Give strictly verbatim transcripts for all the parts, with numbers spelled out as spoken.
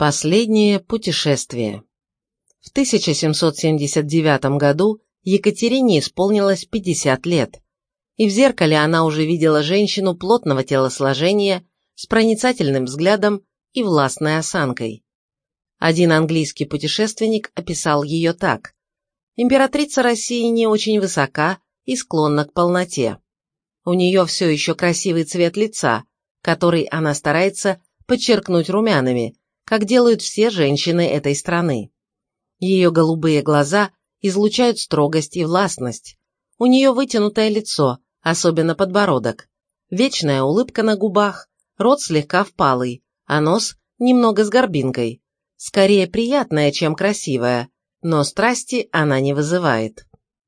Последнее путешествие. В тысяча семьсот семьдесят девятом году Екатерине исполнилось пятьдесят лет, и в зеркале она уже видела женщину плотного телосложения, с проницательным взглядом и властной осанкой. Один английский путешественник описал ее так: «Императрица России не очень высока и склонна к полноте. У нее все еще красивый цвет лица, который она старается подчеркнуть румянами, как делают все женщины этой страны. Ее голубые глаза излучают строгость и властность. У нее вытянутое лицо, особенно подбородок, вечная улыбка на губах, рот слегка впалый, а нос немного с горбинкой. Скорее приятная, чем красивая, но страсти она не вызывает».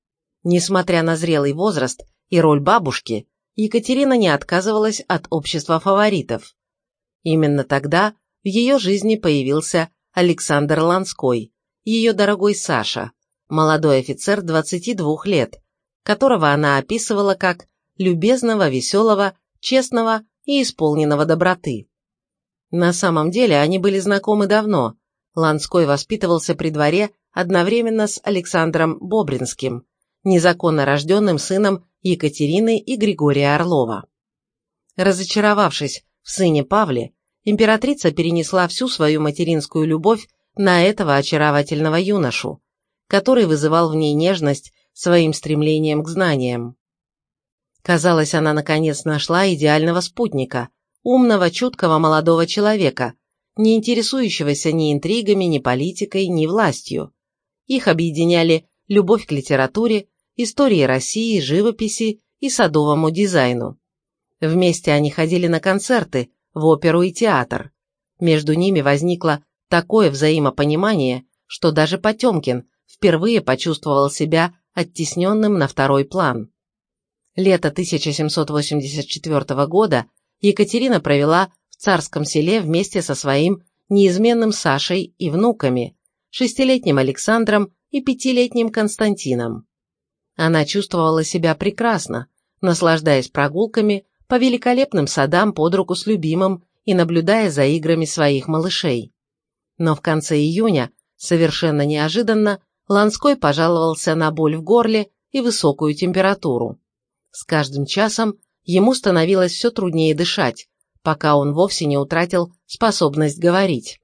Несмотря на зрелый возраст и роль бабушки, Екатерина не отказывалась от общества фаворитов. Именно тогда в ее жизни появился Александр Ланской, ее дорогой Саша, молодой офицер двадцати двух лет, которого она описывала как любезного, веселого, честного и исполненного доброты. На самом деле они были знакомы давно. Ланской воспитывался при дворе одновременно с Александром Бобринским, незаконно рожденным сыном Екатерины и Григория Орлова. Разочаровавшись в сыне Павле, императрица перенесла всю свою материнскую любовь на этого очаровательного юношу, который вызывал в ней нежность своим стремлением к знаниям. Казалось, она наконец нашла идеального спутника, умного, чуткого молодого человека, не интересующегося ни интригами, ни политикой, ни властью. Их объединяли любовь к литературе, истории России, живописи и садовому дизайну. Вместе они ходили на концерты, в оперу и театр. Между ними возникло такое взаимопонимание, что даже Потемкин впервые почувствовал себя оттесненным на второй план. Лето тысяча семьсот восемьдесят четвёртого года Екатерина провела в Царском Селе вместе со своим неизменным Сашей и внуками, шестилетним Александром и пятилетним Константином. Она чувствовала себя прекрасно, наслаждаясь прогулками по великолепным садам под руку с любимым и наблюдая за играми своих малышей. Но в конце июня, совершенно неожиданно, Ланской пожаловался на боль в горле и высокую температуру. С каждым часом ему становилось все труднее дышать, пока он вовсе не утратил способность говорить.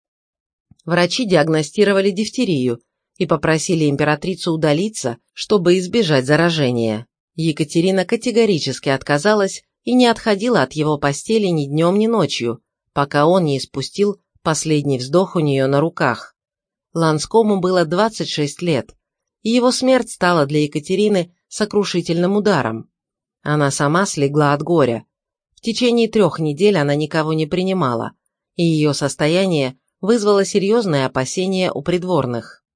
Врачи диагностировали дифтерию и попросили императрицу удалиться, чтобы избежать заражения. Екатерина категорически отказалась и не отходила от его постели ни днем, ни ночью, пока он не испустил последний вздох у нее на руках. Ланскому было двадцать шесть лет, и его смерть стала для Екатерины сокрушительным ударом. Она сама слегла от горя. В течение трех недель она никого не принимала, и ее состояние вызвало серьезные опасения у придворных.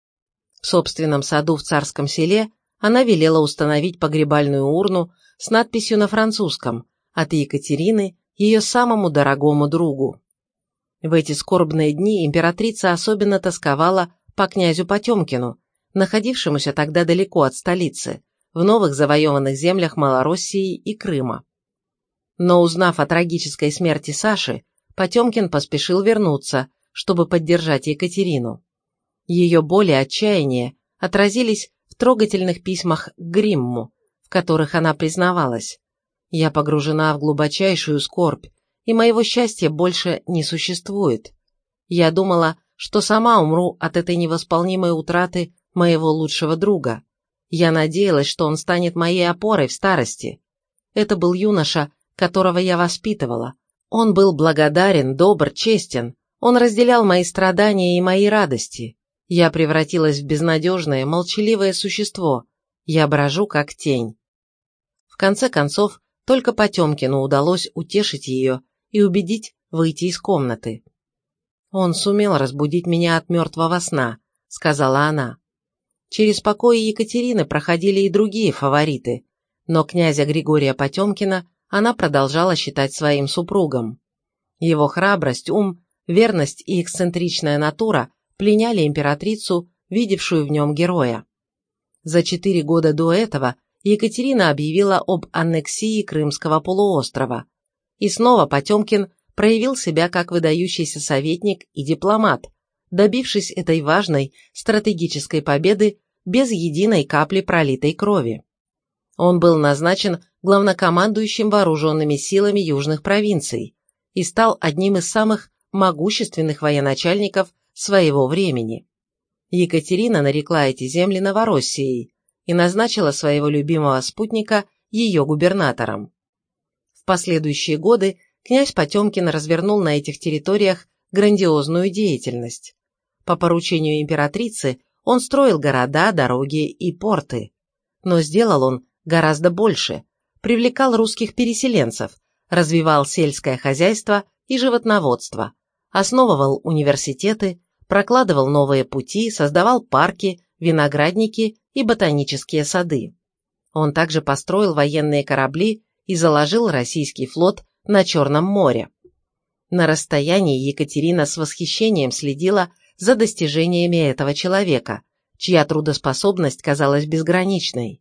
В собственном саду в Царском Селе она велела установить погребальную урну с надписью на французском «От Екатерины, ее самому дорогому другу». В эти скорбные дни императрица особенно тосковала по князю Потемкину, находившемуся тогда далеко от столицы, в новых завоеванных землях Малороссии и Крыма. Но узнав о трагической смерти Саши, Потемкин поспешил вернуться, чтобы поддержать Екатерину. Ее боль и отчаяние отразились в трогательных письмах к Гримму, в которых она признавалась: «Я погружена в глубочайшую скорбь, и моего счастья больше не существует. Я думала, что сама умру от этой невосполнимой утраты моего лучшего друга. Я надеялась, что он станет моей опорой в старости. Это был юноша, которого я воспитывала. Он был благодарен, добр, честен. Он разделял мои страдания и мои радости. Я превратилась в безнадежное, молчаливое существо. Я брожу, как тень». В конце концов, только Потемкину удалось утешить ее и убедить выйти из комнаты. «Он сумел разбудить меня от мертвого сна», — сказала она. Через покои Екатерины проходили и другие фавориты, но князя Григория Потемкина она продолжала считать своим супругом. Его храбрость, ум, верность и эксцентричная натура пленяли императрицу, видевшую в нем героя. За четыре года до этого Екатерина объявила об аннексии Крымского полуострова, и снова Потемкин проявил себя как выдающийся советник и дипломат, добившись этой важной стратегической победы без единой капли пролитой крови. Он был назначен главнокомандующим вооруженными силами южных провинций и стал одним из самых могущественных военачальников своего времени. Екатерина нарекла эти земли Новороссией и назначила своего любимого спутника ее губернатором. В последующие годы князь Потемкин развернул на этих территориях грандиозную деятельность. По поручению императрицы он строил города, дороги и порты. Но сделал он гораздо больше, привлекал русских переселенцев, развивал сельское хозяйство и животноводство, основывал университеты, прокладывал новые пути, создавал парки, виноградники и ботанические сады. Он также построил военные корабли и заложил российский флот на Черном море. На расстоянии Екатерина с восхищением следила за достижениями этого человека, чья трудоспособность казалась безграничной.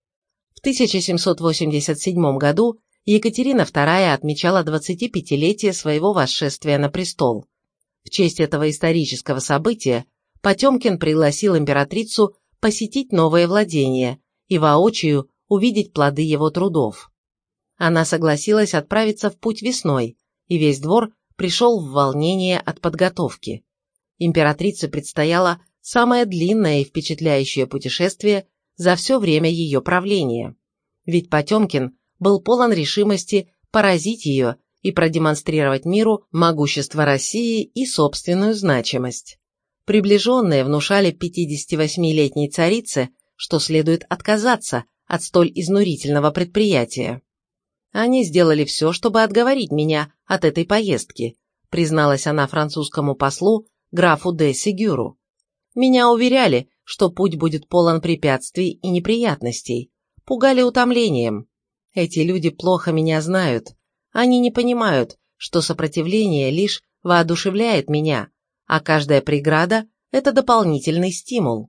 В тысяча семьсот восемьдесят седьмом году Екатерина вторая отмечала двадцатипятилетие своего восшествия на престол. В честь этого исторического события Потемкин пригласил императрицу посетить новые владения и воочию увидеть плоды его трудов. Она согласилась отправиться в путь весной, и весь двор пришел в волнение от подготовки. Императрице предстояло самое длинное и впечатляющее путешествие за все время ее правления, ведь Потемкин был полон решимости поразить ее и продемонстрировать миру могущество России и собственную значимость. Приближенные внушали пятидесятивосьмилетней царице, что следует отказаться от столь изнурительного предприятия. «Они сделали все, чтобы отговорить меня от этой поездки», призналась она французскому послу графу де Сегюру. «Меня уверяли, что путь будет полон препятствий и неприятностей, пугали утомлением. Эти люди плохо меня знают. Они не понимают, что сопротивление лишь воодушевляет меня, а каждая преграда – это дополнительный стимул».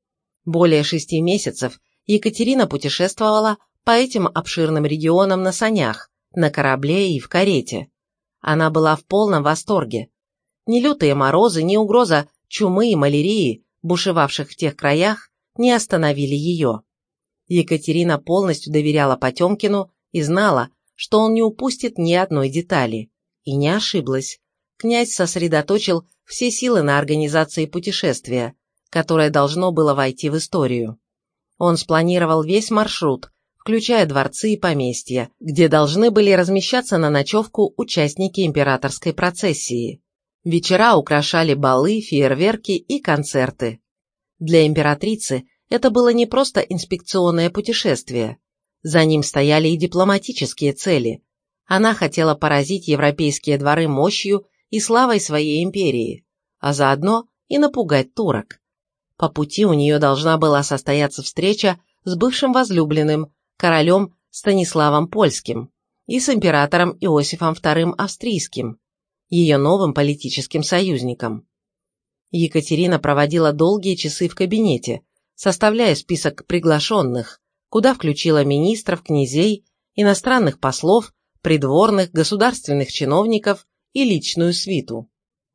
Более шести месяцев Екатерина путешествовала по этим обширным регионам на санях, на корабле и в карете. Она была в полном восторге. Ни лютые морозы, ни угроза чумы и малярии, бушевавших в тех краях, не остановили ее. Екатерина полностью доверяла Потемкину и знала, что он не упустит ни одной детали. И не ошиблась. Князь сосредоточил все силы на организации путешествия, которое должно было войти в историю. Он спланировал весь маршрут, включая дворцы и поместья, где должны были размещаться на ночевку участники императорской процессии. Вечера украшали балы, фейерверки и концерты. Для императрицы это было не просто инспекционное путешествие. За ним стояли и дипломатические цели. Она хотела поразить европейские дворы мощью и славой своей империи, а заодно и напугать турок. По пути у нее должна была состояться встреча с бывшим возлюбленным, королем Станиславом Польским, и с императором Иосифом вторым Австрийским, ее новым политическим союзником. Екатерина проводила долгие часы в кабинете, составляя список приглашенных, куда включила министров, князей, иностранных послов, придворных, государственных чиновников и личную свиту.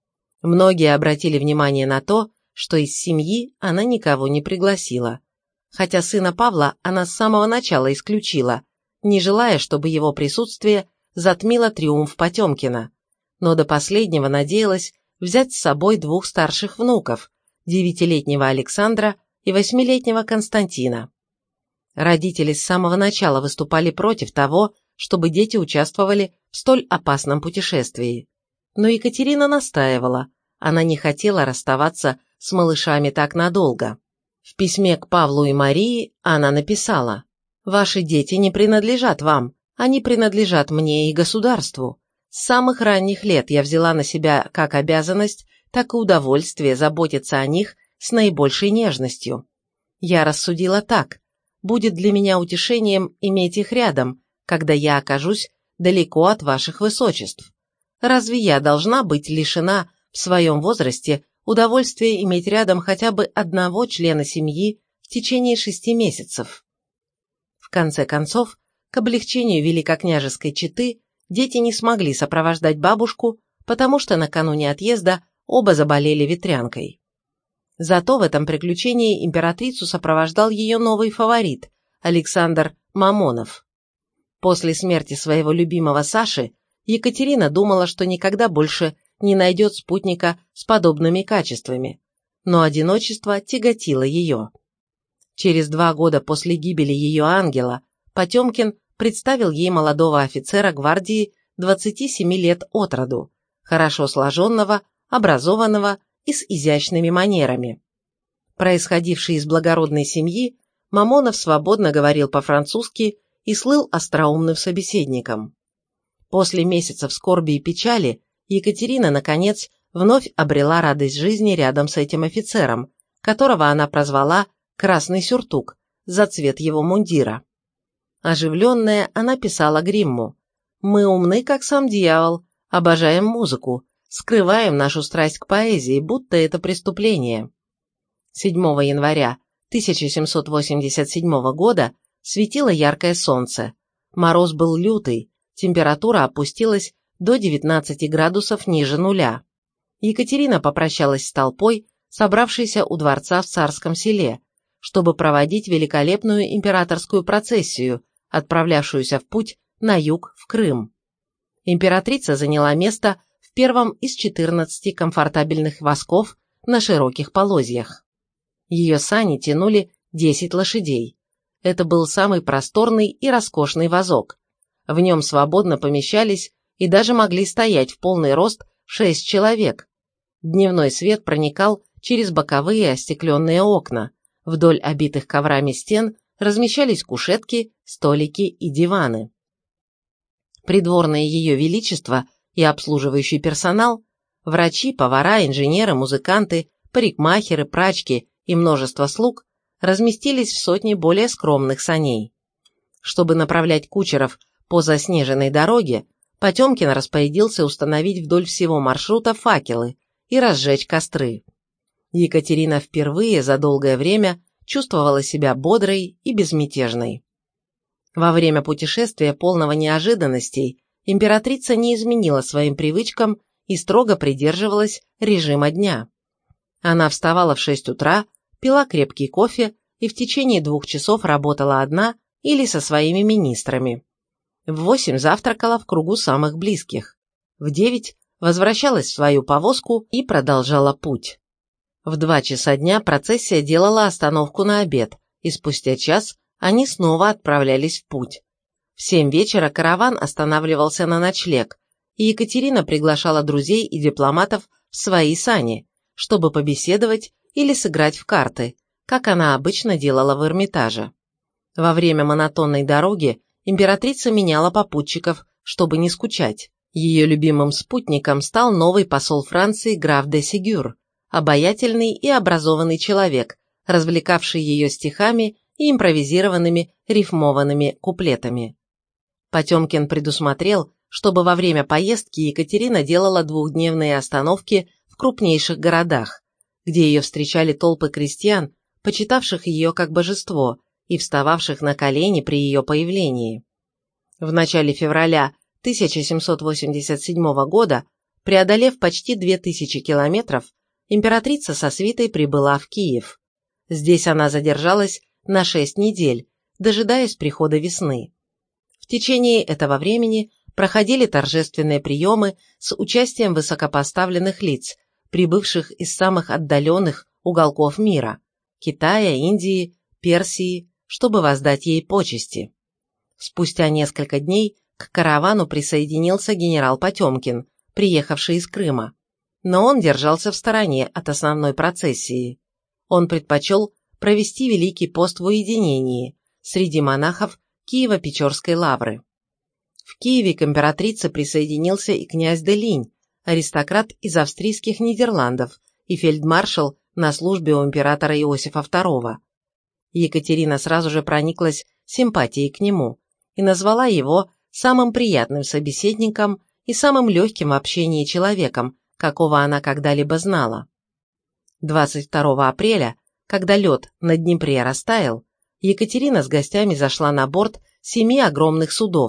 Многие обратили внимание на то, что из семьи она никого не пригласила, хотя сына Павла она с самого начала исключила, не желая, чтобы его присутствие затмило триумф Потемкина, но до последнего надеялась взять с собой двух старших внуков, девятилетнего Александра и восьмилетнего Константина. Родители с самого начала выступали против того, чтобы дети участвовали в столь опасном путешествии. Но Екатерина настаивала, она не хотела расставаться с малышами так надолго. В письме к Павлу и Марии она написала: «Ваши дети не принадлежат вам, они принадлежат мне и государству. С самых ранних лет я взяла на себя как обязанность, так и удовольствие заботиться о них с наибольшей нежностью. Я рассудила так: будет для меня утешением иметь их рядом, когда я окажусь далеко от ваших высочеств. Разве я должна быть лишена в своем возрасте удовольствия иметь рядом хотя бы одного члена семьи в течение шести месяцев?» В конце концов, к облегчению великокняжеской четы дети не смогли сопровождать бабушку, потому что накануне отъезда оба заболели ветрянкой. Зато в этом приключении императрицу сопровождал ее новый фаворит Александр Мамонов. После смерти своего любимого Саши Екатерина думала, что никогда больше не найдет спутника с подобными качествами, но одиночество тяготило ее. Через два года после гибели ее ангела Потемкин представил ей молодого офицера гвардии двадцати семи лет от роду, хорошо сложенного, образованного и с изящными манерами. Происходивший из благородной семьи, Мамонов свободно говорил по-французски и слыл остроумным собеседником. После месяцев скорби и печали Екатерина, наконец, вновь обрела радость жизни рядом с этим офицером, которого она прозвала «Красный сюртук» за цвет его мундира. Оживленная, она писала Гримму: «Мы умны, как сам дьявол, обожаем музыку, скрываем нашу страсть к поэзии, будто это преступление». седьмого января тысяча семьсот восемьдесят седьмого года светило яркое солнце. Мороз был лютый, температура опустилась до девятнадцати градусов ниже нуля. Екатерина попрощалась с толпой, собравшейся у дворца в Царском селе, чтобы проводить великолепную императорскую процессию, отправлявшуюся в путь на юг, в Крым. Императрица заняла место в первом из четырнадцати комфортабельных восков на широких полозьях. Ее сани тянули десять лошадей. Это был самый просторный и роскошный вазок. В нем свободно помещались и даже могли стоять в полный рост шесть человек. Дневной свет проникал через боковые остекленные окна. Вдоль обитых коврами стен размещались кушетки, столики и диваны. Придворное ее величество и обслуживающий персонал, врачи, повара, инженеры, музыканты, парикмахеры, прачки и множество слуг разместились в сотне более скромных саней. Чтобы направлять кучеров по заснеженной дороге, Потемкин распорядился установить вдоль всего маршрута факелы и разжечь костры. Екатерина впервые за долгое время чувствовала себя бодрой и безмятежной. Во время путешествия, полного неожиданностей, императрица не изменила своим привычкам и строго придерживалась режима дня. Она вставала в шесть утра, пила крепкий кофе и в течение двух часов работала одна или со своими министрами. В восемь завтракала в кругу самых близких. В девять возвращалась в свою повозку и продолжала путь. В два часа дня процессия делала остановку на обед, и спустя час они снова отправлялись в путь. В семь вечера караван останавливался на ночлег, и Екатерина приглашала друзей и дипломатов в свои сани, чтобы побеседовать или сыграть в карты, как она обычно делала в Эрмитаже. Во время монотонной дороги императрица меняла попутчиков, чтобы не скучать. Ее любимым спутником стал новый посол Франции граф де Сигюр, обаятельный и образованный человек, развлекавший ее стихами и импровизированными рифмованными куплетами. Потемкин предусмотрел, чтобы во время поездки Екатерина делала двухдневные остановки в крупнейших городах, где ее встречали толпы крестьян, почитавших ее как божество и встававших на колени при ее появлении. В начале февраля тысяча семьсот восемьдесят седьмого года, преодолев почти две тысячи километров, императрица со свитой прибыла в Киев. Здесь она задержалась на шесть недель, дожидаясь прихода весны. В течение этого времени проходили торжественные приемы с участием высокопоставленных лиц, прибывших из самых отдаленных уголков мира – Китая, Индии, Персии, чтобы воздать ей почести. Спустя несколько дней к каравану присоединился генерал Потемкин, приехавший из Крыма, но он держался в стороне от основной процессии. Он предпочел провести Великий пост в уединении среди монахов Киево-Печорской лавры. В Киеве к императрице присоединился и князь де Линь, аристократ из австрийских Нидерландов и фельдмаршал на службе у императора Иосифа второго. Екатерина сразу же прониклась симпатией к нему и назвала его самым приятным собеседником и самым легким в общении человеком, какого она когда-либо знала. двадцать второго апреля, когда лед на Днепре растаял, Екатерина с гостями зашла на борт семи огромных судов,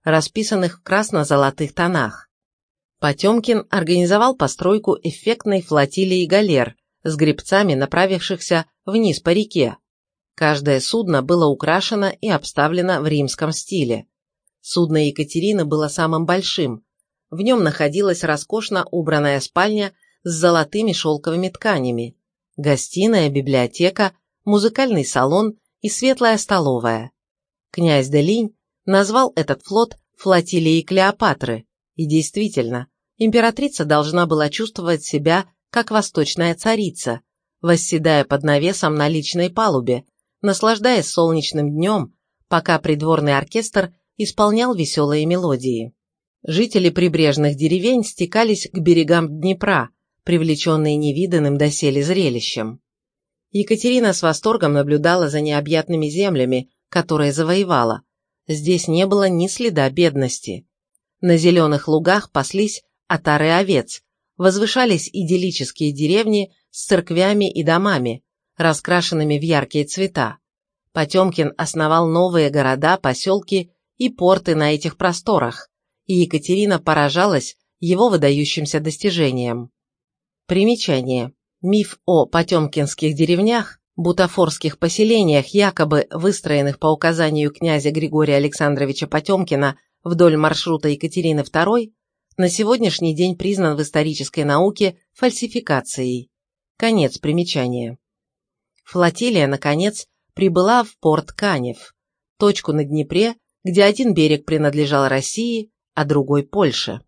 расписанных в красно-золотых тонах. Потемкин организовал постройку эффектной флотилии галер с гребцами, направившихся вниз по реке. Каждое судно было украшено и обставлено в римском стиле. Судно Екатерины было самым большим. В нем находилась роскошно убранная спальня с золотыми шелковыми тканями, гостиная, библиотека, музыкальный салон и светлая столовая. Князь де Линь назвал этот флот флотилией Клеопатры, и действительно, императрица должна была чувствовать себя как восточная царица, восседая под навесом на личной палубе, наслаждаясь солнечным днем, пока придворный оркестр исполнял веселые мелодии. Жители прибрежных деревень стекались к берегам Днепра, привлеченные невиданным доселе зрелищем. Екатерина с восторгом наблюдала за необъятными землями, которые завоевала. Здесь не было ни следа бедности. На зеленых лугах паслись отары овец, возвышались идиллические деревни с церквями и домами, раскрашенными в яркие цвета. Потемкин основал новые города, поселки и порты на этих просторах, и Екатерина поражалась его выдающимся достижениям. Примечание. Миф о потемкинских деревнях, бутафорских поселениях, якобы выстроенных по указанию князя Григория Александровича Потемкина вдоль маршрута Екатерины второй, на сегодняшний день признан в исторической науке фальсификацией. Конец примечания. Флотилия, наконец, прибыла в порт Канев, точку на Днепре, где один берег принадлежал России, а другой Польше.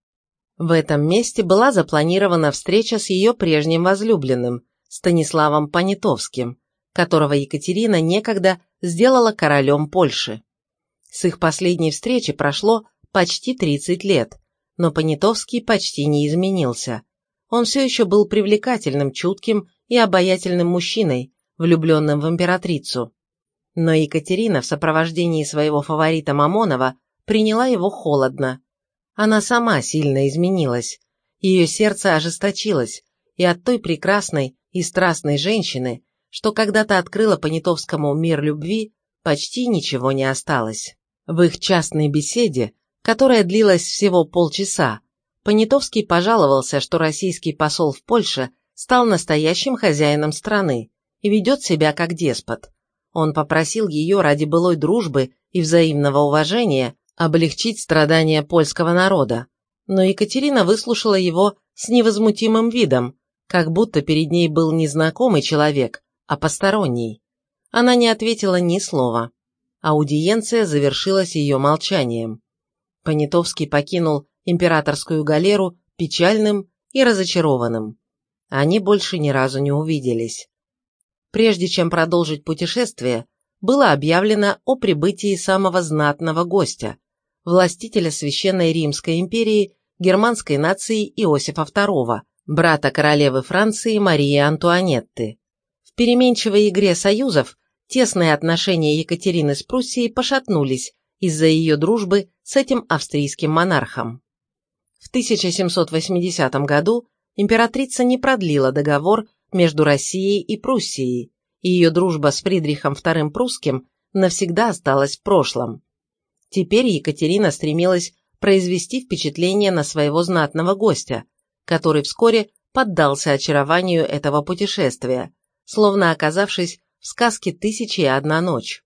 В этом месте была запланирована встреча с ее прежним возлюбленным, Станиславом Понятовским, которого Екатерина некогда сделала королем Польши. С их последней встречи прошло почти тридцать лет, но Понятовский почти не изменился. Он все еще был привлекательным, чутким и обаятельным мужчиной, влюбленным в императрицу. Но Екатерина в сопровождении своего фаворита Мамонова приняла его холодно. Она сама сильно изменилась, ее сердце ожесточилось, и от той прекрасной и страстной женщины, что когда-то открыла Понятовскому мир любви, почти ничего не осталось. В их частной беседе, которая длилась всего полчаса, Понятовский пожаловался, что российский посол в Польше стал настоящим хозяином страны и ведет себя как деспот. Он попросил ее ради былой дружбы и взаимного уважения облегчить страдания польского народа, но Екатерина выслушала его с невозмутимым видом, как будто перед ней был не знакомый человек, а посторонний. Она не ответила ни слова. Аудиенция завершилась ее молчанием. Понятовский покинул императорскую галеру печальным и разочарованным. Они больше ни разу не увиделись. Прежде чем продолжить путешествие, было объявлено о прибытии самого знатного гостя, властителя Священной Римской империи германской нации Иосифа второго, брата королевы Франции Марии Антуанетты. В переменчивой игре союзов тесные отношения Екатерины с Пруссией пошатнулись из-за ее дружбы с этим австрийским монархом. В тысяча семьсот восьмидесятом году императрица не продлила договор между Россией и Пруссией, и ее дружба с Фридрихом вторым Прусским навсегда осталась в прошлом. Теперь Екатерина стремилась произвести впечатление на своего знатного гостя, который вскоре поддался очарованию этого путешествия, словно оказавшись в сказке «Тысяча и одна ночь».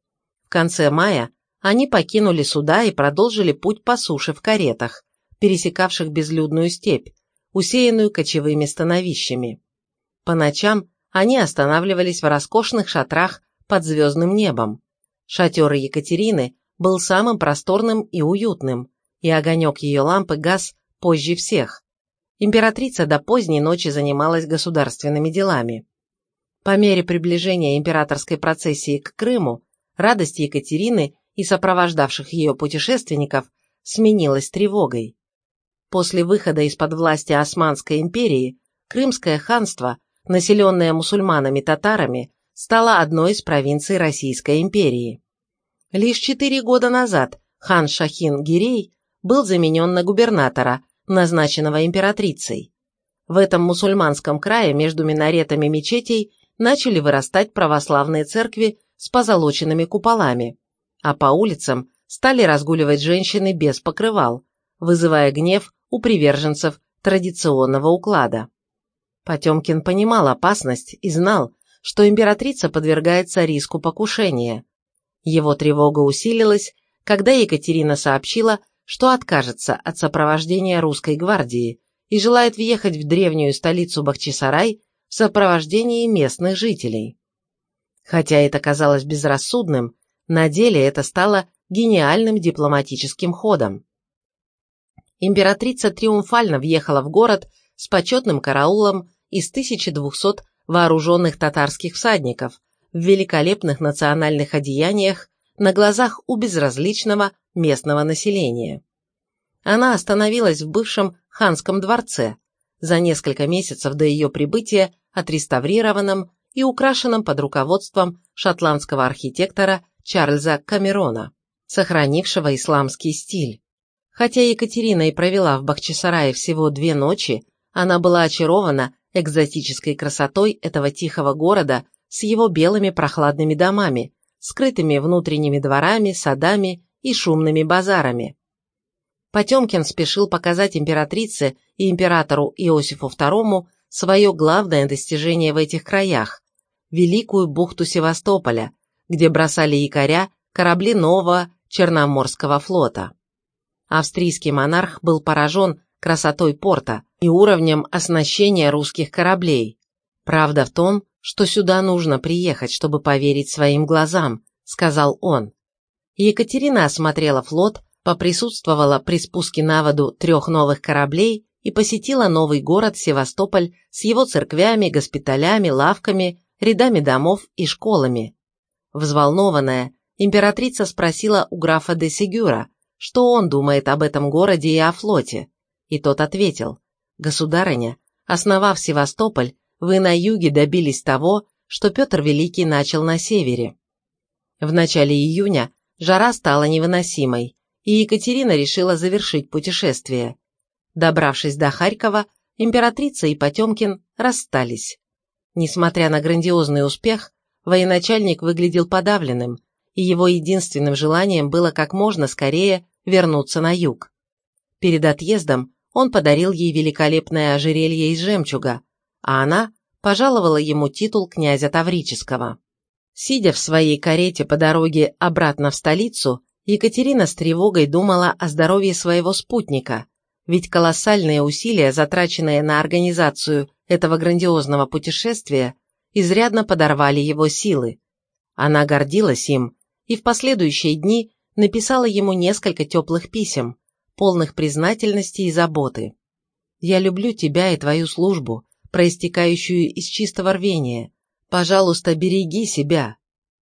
В конце мая они покинули суда и продолжили путь по суше в каретах, пересекавших безлюдную степь, усеянную кочевыми становищами. По ночам они останавливались в роскошных шатрах под звездным небом. Шатер Екатерины был самым просторным и уютным, и огонек ее лампы гас позже всех. Императрица до поздней ночи занималась государственными делами. По мере приближения императорской процессии к Крыму, радость Екатерины и сопровождавших ее путешественников сменилась тревогой. После выхода из-под власти Османской империи, Крымское ханство, населенное мусульманами-татарами, стало одной из провинций Российской империи. Лишь четыре года назад хан Шахин-Гирей был заменен на губернатора, назначенного императрицей. В этом мусульманском крае между минаретами мечетей начали вырастать православные церкви с позолоченными куполами, а по улицам стали разгуливать женщины без покрывал, вызывая гнев у приверженцев традиционного уклада. Потемкин понимал опасность и знал, что императрица подвергается риску покушения. Его тревога усилилась, когда Екатерина сообщила, что откажется от сопровождения русской гвардии и желает въехать в древнюю столицу Бахчисарай в сопровождении местных жителей. Хотя это казалось безрассудным, на деле это стало гениальным дипломатическим ходом. Императрица триумфально въехала в город с почетным караулом из тысячи двухсот вооруженных татарских всадников в великолепных национальных одеяниях на глазах у безразличного местного населения. Она остановилась в бывшем ханском дворце, за несколько месяцев до ее прибытия отреставрированном и украшенном под руководством шотландского архитектора Чарльза Камерона, сохранившего исламский стиль. Хотя Екатерина и провела в Бахчисарае всего две ночи, она была очарована экзотической красотой этого тихого города с его белыми прохладными домами, скрытыми внутренними дворами, садами и шумными базарами. Потемкин спешил показать императрице и императору Иосифу второму свое главное достижение в этих краях – великую бухту Севастополя, где бросали якоря корабли нового Черноморского флота. Австрийский монарх был поражен красотой порта и уровнем оснащения русских кораблей. «Правда в том, что сюда нужно приехать, чтобы поверить своим глазам», – сказал он. Екатерина осмотрела флот, поприсутствовала при спуске на воду трех новых кораблей и посетила новый город Севастополь с его церквями, госпиталями, лавками, рядами домов и школами. Взволнованная, императрица спросила у графа де Сегюра, что он думает об этом городе и о флоте, и тот ответил: «Государыня, основав Севастополь, вы на юге добились того, что Петр Великий начал на севере». В начале июня жара стала невыносимой, и Екатерина решила завершить путешествие. Добравшись до Харькова, императрица и Потемкин расстались. Несмотря на грандиозный успех, военачальник выглядел подавленным, и его единственным желанием было как можно скорее вернуться на юг. Перед отъездом он подарил ей великолепное ожерелье из жемчуга, а она пожаловала ему титул князя Таврического. Сидя в своей карете по дороге обратно в столицу, Екатерина с тревогой думала о здоровье своего спутника, ведь колоссальные усилия, затраченные на организацию этого грандиозного путешествия, изрядно подорвали его силы. Она гордилась им и в последующие дни написала ему несколько теплых писем, полных признательности и заботы. «Я люблю тебя и твою службу, проистекающую из чистого рвения. Пожалуйста, береги себя.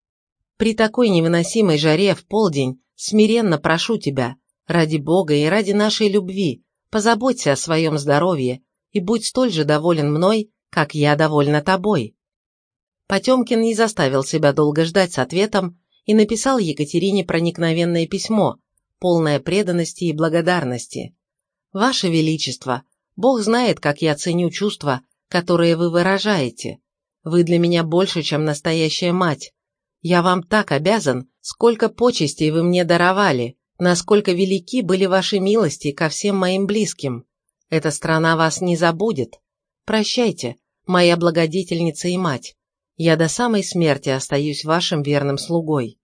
При такой невыносимой жаре в полдень смиренно прошу тебя, ради Бога и ради нашей любви, позаботься о своем здоровье и будь столь же доволен мной, как я довольна тобой». Потемкин не заставил себя долго ждать с ответом и написал Екатерине проникновенное письмо, полное преданности и благодарности. «Ваше Величество, Бог знает, как я ценю чувства, которые вы выражаете. Вы для меня больше, чем настоящая мать. Я вам так обязан, сколько почестей вы мне даровали, насколько велики были ваши милости ко всем моим близким. Эта страна вас не забудет. Прощайте, моя благодетельница и мать. Я до самой смерти остаюсь вашим верным слугой».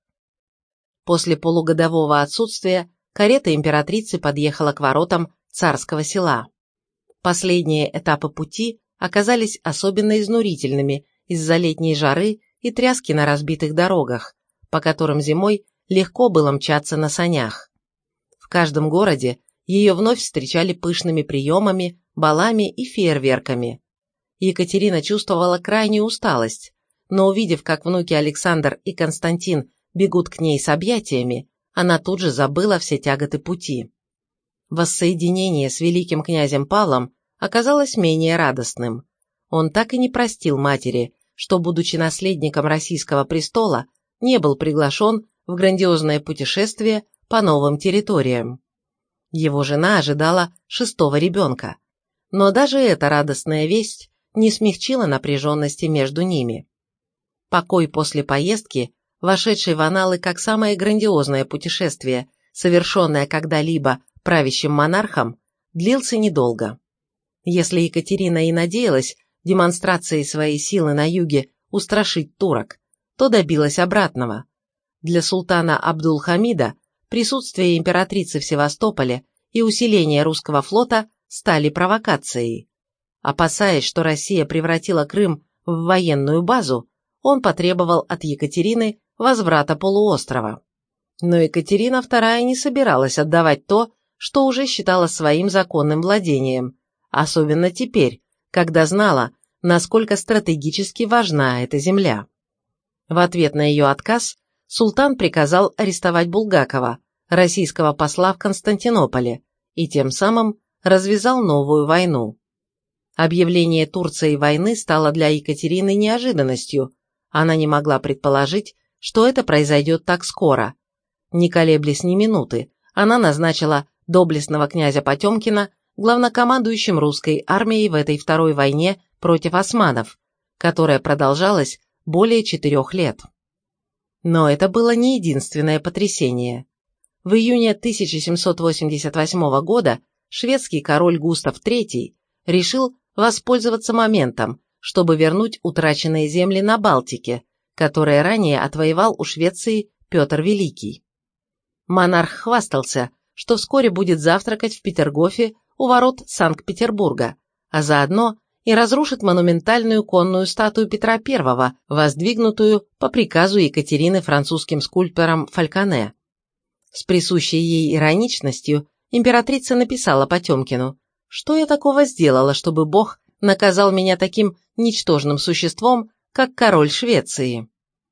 После полугодового отсутствия карета императрицы подъехала к воротам Царского Села. Последние этапы пути оказались особенно изнурительными из-за летней жары и тряски на разбитых дорогах, по которым зимой легко было мчаться на санях. В каждом городе ее вновь встречали пышными приемами, балами и фейерверками. Екатерина чувствовала крайнюю усталость, но увидев, как внуки Александр и Константин бегут к ней с объятиями, она тут же забыла все тяготы пути. Воссоединение с великим князем Павлом оказалось менее радостным. Он так и не простил матери, что, будучи наследником российского престола, не был приглашен в грандиозное путешествие по новым территориям. Его жена ожидала шестого ребенка, но даже эта радостная весть не смягчила напряженности между ними. Покой после поездки, вошедший в анналы как самое грандиозное путешествие совершенное когда-либо правящим монархом, длился недолго. Если Екатерина и надеялась демонстрацией своей силы на юге устрашить турок, то добилась обратного. Для султана Абдул-Хамида присутствие императрицы в Севастополе и усиление русского флота стали провокацией. Опасаясь, что Россия превратила Крым в военную базу, он потребовал от Екатерины возврата полуострова. Но Екатерина вторая не собиралась отдавать то, что уже считала своим законным владением, особенно теперь, когда знала, насколько стратегически важна эта земля. В ответ на ее отказ султан приказал арестовать Булгакова, российского посла в Константинополе, и тем самым развязал новую войну. Объявление Турцией войны стало для Екатерины неожиданностью, она не могла предположить, что это произойдет так скоро. Не колеблясь ни минуты, она назначила доблестного князя Потемкина главнокомандующим русской армией в этой второй войне против османов, которая продолжалась более четырех лет. Но это было не единственное потрясение. В июне тысяча семьсот восемьдесят восьмого года шведский король Густав третий решил воспользоваться моментом, чтобы вернуть утраченные земли на Балтике, которые ранее отвоевал у Швеции Петр Великий. Монарх хвастался, что вскоре будет завтракать в Петергофе у ворот Санкт-Петербурга, а заодно и разрушит монументальную конную статую Петра Первого, воздвигнутую по приказу Екатерины французским скульптором Фальконе. С присущей ей ироничностью императрица написала Потемкину: «Что я такого сделала, чтобы Бог наказал меня таким ничтожным существом, как король Швеции?»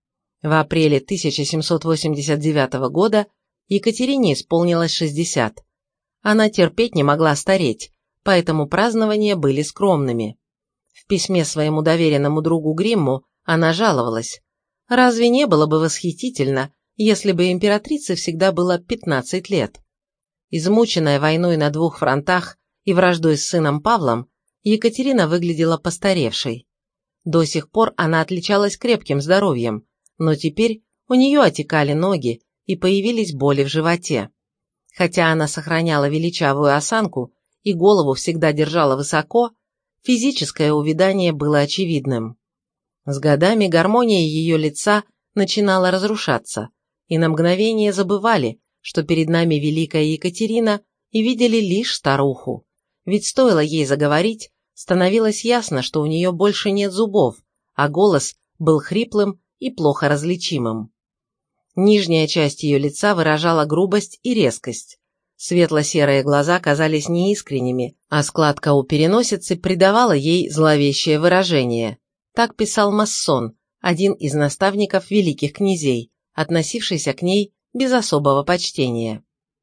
В апреле тысяча семьсот восемьдесят девятого года Екатерине исполнилось шестьдесят. Она терпеть не могла стареть, поэтому празднования были скромными. В письме своему доверенному другу Гримму она жаловалась: «Разве не было бы восхитительно, если бы императрице всегда было пятнадцать лет?» Измученная войной на двух фронтах и враждой с сыном Павлом, Екатерина выглядела постаревшей. До сих пор она отличалась крепким здоровьем, но теперь у нее отекали ноги и появились боли в животе. Хотя она сохраняла величавую осанку и голову всегда держала высоко, физическое увядание было очевидным. С годами гармония ее лица начинала разрушаться, и на мгновение забывали, что перед нами великая Екатерина, и видели лишь старуху. Ведь стоило ей заговорить, становилось ясно, что у нее больше нет зубов, а голос был хриплым и плохо различимым. Нижняя часть ее лица выражала грубость и резкость. Светло-серые глаза казались неискренними, а складка у переносицы придавала ей зловещее выражение. Так писал Массон, один из наставников великих князей, относившийся к ней без особого почтения.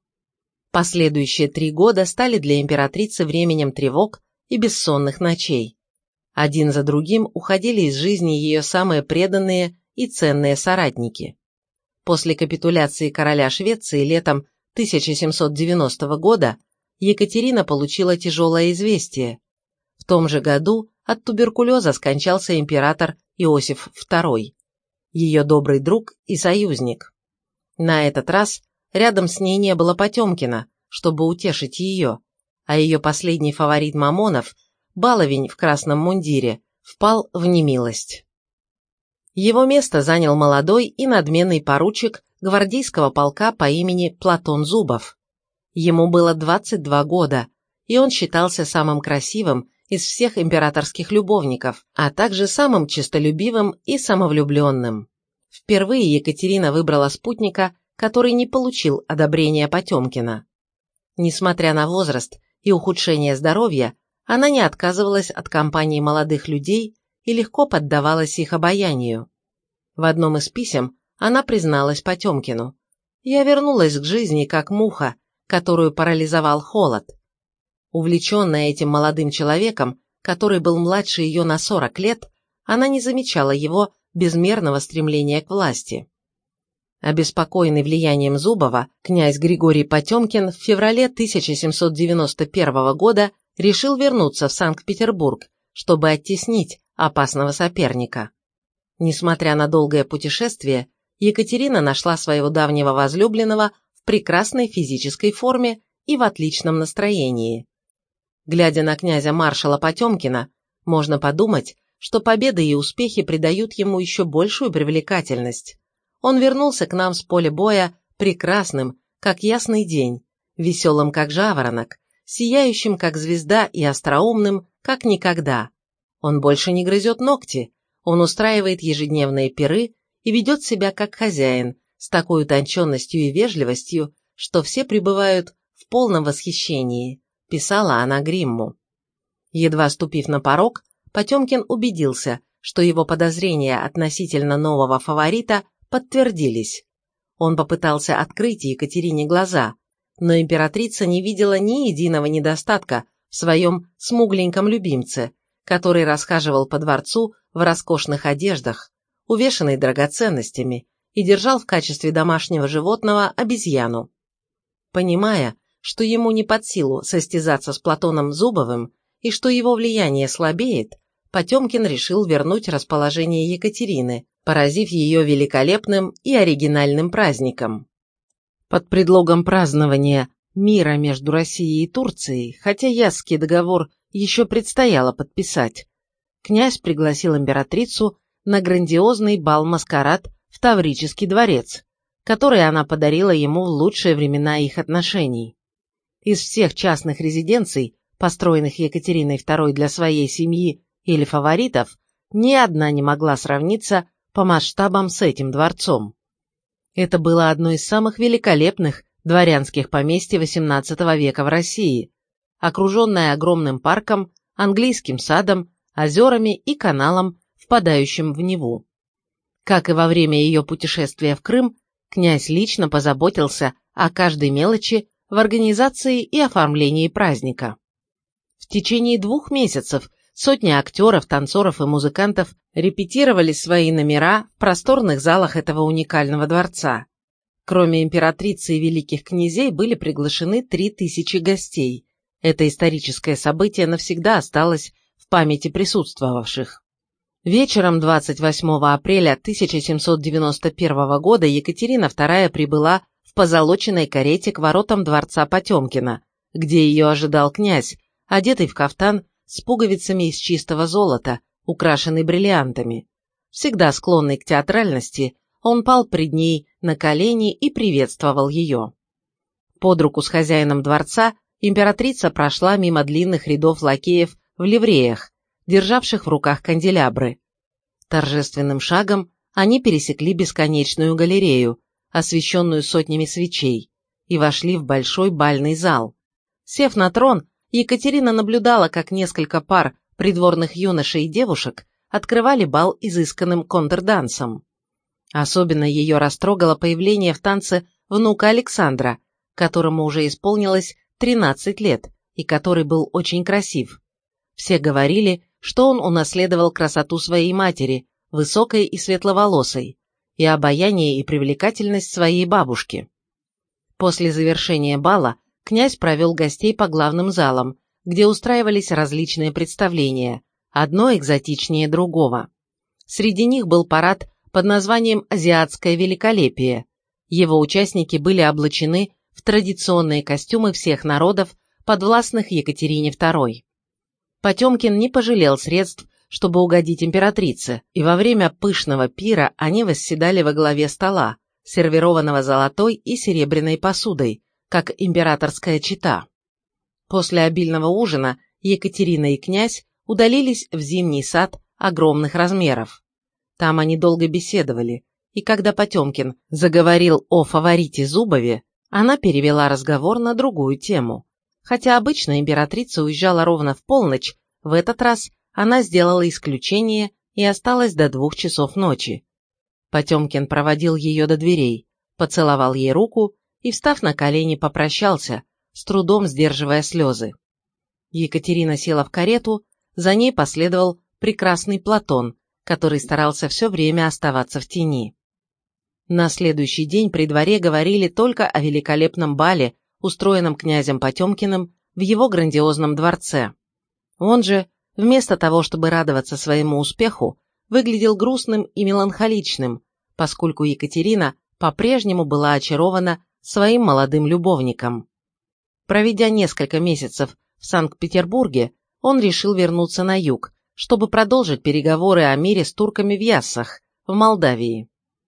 Последующие три года стали для императрицы временем тревог и бессонных ночей. Один за другим уходили из жизни ее самые преданные и ценные соратники. После капитуляции короля Швеции летом тысяча семьсот девяностого года Екатерина получила тяжелое известие. В том же году от туберкулеза скончался император Иосиф второй, ее добрый друг и союзник. На этот раз рядом с ней не было Потемкина, чтобы утешить ее, а ее последний фаворит Мамонов, баловень в красном мундире, впал в немилость. Его место занял молодой и надменный поручик гвардейского полка по имени Платон Зубов. Ему было двадцать два года, и он считался самым красивым из всех императорских любовников, а также самым честолюбивым и самовлюбленным. Впервые Екатерина выбрала спутника, который не получил одобрения Потемкина. Несмотря на возраст и ухудшение здоровья, она не отказывалась от компании молодых людей и легко поддавалась их обаянию. В одном из писем она призналась Потемкину: «Я вернулась к жизни, как муха, которую парализовал холод». Увлеченная этим молодым человеком, который был младше ее на сорок лет, она не замечала его безмерного стремления к власти. Обеспокоенный влиянием Зубова, князь Григорий Потемкин в феврале тысяча семьсот девяносто первого года решил вернуться в Санкт-Петербург, чтобы оттеснить опасного соперника. Несмотря на долгое путешествие, Екатерина нашла своего давнего возлюбленного в в прекрасной физической форме и в отличном настроении. Глядя на князя-маршала Потемкина, можно подумать, что победы и успехи придают ему еще большую привлекательность. Он вернулся к нам с поля боя прекрасным, как ясный день, веселым, как жаворонок, сияющим, как звезда, и остроумным, как никогда. Он больше не грызет ногти, он устраивает ежедневные пиры и ведет себя как хозяин, с такой утонченностью и вежливостью, что все пребывают в полном восхищении, писала она Гримму. Едва ступив на порог, Потемкин убедился, что его подозрения относительно нового фаворита подтвердились. Он попытался открыть Екатерине глаза, но императрица не видела ни единого недостатка в своем смугленьком любимце, который расхаживал по дворцу в роскошных одеждах, увешанный драгоценностями, и держал в качестве домашнего животного обезьяну. Понимая, что ему не под силу состязаться с Платоном Зубовым и что его влияние слабеет, Потемкин решил вернуть расположение Екатерины, поразив ее великолепным и оригинальным праздником. Под предлогом празднования мира между Россией и Турцией, хотя Ясский договор еще предстояло подписать, князь пригласил императрицу на грандиозный бал-маскарад в Таврический дворец, который она подарила ему в лучшие времена их отношений. Из всех частных резиденций, построенных Екатериной второй для своей семьи или фаворитов, ни одна не могла сравниться по масштабам с этим дворцом. Это было одно из самых великолепных дворянских поместьй восемнадцатого века в России, окруженное огромным парком, английским садом, озерами и каналом, впадающим в Неву. Как и во время ее путешествия в Крым, князь лично позаботился о каждой мелочи в организации и оформлении праздника. В течение двух месяцев сотни актеров, танцоров и музыкантов репетировали свои номера в просторных залах этого уникального дворца. Кроме императрицы и великих князей были приглашены три тысячи гостей. Это историческое событие навсегда осталось в памяти присутствовавших. Вечером двадцать восьмого апреля тысяча семьсот девяносто первого года Екатерина вторая прибыла в позолоченной карете к воротам дворца Потемкина, где ее ожидал князь, одетый в кафтан с пуговицами из чистого золота, украшенный бриллиантами. Всегда склонный к театральности, он пал пред ней на колени и приветствовал ее. Под руку с хозяином дворца императрица прошла мимо длинных рядов лакеев в ливреях, державших в руках канделябры. Торжественным шагом они пересекли бесконечную галерею, освещенную сотнями свечей, и вошли в большой бальный зал. Сев на трон, Екатерина наблюдала, как несколько пар придворных юношей и девушек открывали бал изысканным контрдансом. Особенно ее растрогало появление в танце внука Александра, которому уже исполнилось тринадцать лет и который был очень красив. Все говорили, что он унаследовал красоту своей матери, высокой и светловолосой, и обаяние и привлекательность своей бабушки. После завершения бала князь провел гостей по главным залам, где устраивались различные представления, одно экзотичнее другого. Среди них был парад под названием «Азиатское великолепие». Его участники были облачены в традиционные костюмы всех народов, подвластных Екатерине второй. Потемкин не пожалел средств, чтобы угодить императрице, и во время пышного пира они восседали во главе стола, сервированного золотой и серебряной посудой, как императорская чета. После обильного ужина Екатерина и князь удалились в зимний сад огромных размеров. Там они долго беседовали, и когда Потемкин заговорил о фаворите Зубове, она перевела разговор на другую тему. Хотя обычно императрица уезжала ровно в полночь, в этот раз она сделала исключение и осталась до двух часов ночи. Потемкин проводил ее до дверей, поцеловал ей руку и, встав на колени, попрощался, с трудом сдерживая слезы. Екатерина села в карету, за ней последовал прекрасный Платон, который старался все время оставаться в тени. На следующий день при дворе говорили только о великолепном бале, устроенном князем Потемкиным в его грандиозном дворце. Он же, вместо того, чтобы радоваться своему успеху, выглядел грустным и меланхоличным, поскольку Екатерина по-прежнему была очарована своим молодым любовником. Проведя несколько месяцев в Санкт-Петербурге, он решил вернуться на юг, чтобы продолжить переговоры о мире с турками в Яссах, в Молдавии.